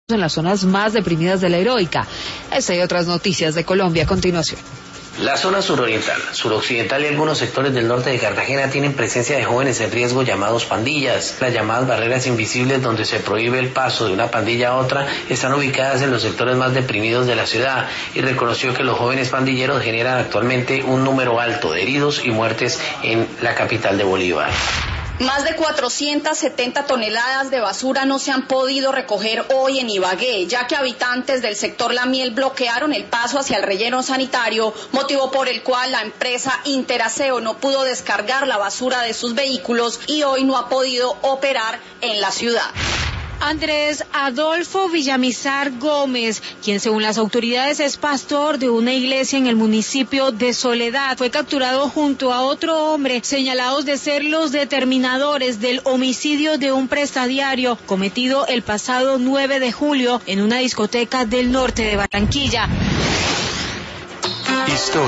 en las zonas más deprimidas de la Heroica. Esta y otras noticias de Colombia a continuación. La zona suroriental, suroccidental y algunos sectores del norte de Cartagena tienen presencia de jóvenes en riesgo llamados pandillas. Las llamadas barreras invisibles, donde se prohíbe el paso de una pandilla a otra, están ubicadas en los sectores más deprimidos de la ciudad, y reconoció que los jóvenes pandilleros generan actualmente un número alto de heridos y muertes en la capital de Bolívar. Más de 470 toneladas de basura no se han podido recoger hoy en Ibagué, ya que habitantes del sector La Miel bloquearon el paso hacia el relleno sanitario, motivo por el cual la empresa Interaseo no pudo descargar la basura de sus vehículos y hoy no ha podido operar en la ciudad. Andrés Adolfo Villamizar Gómez, quien según las autoridades es pastor de una iglesia en el municipio de Soledad, fue capturado junto a otro hombre señalados de ser los determinadores del homicidio de un prestadiario cometido el pasado 9 de julio en una discoteca del norte de Barranquilla.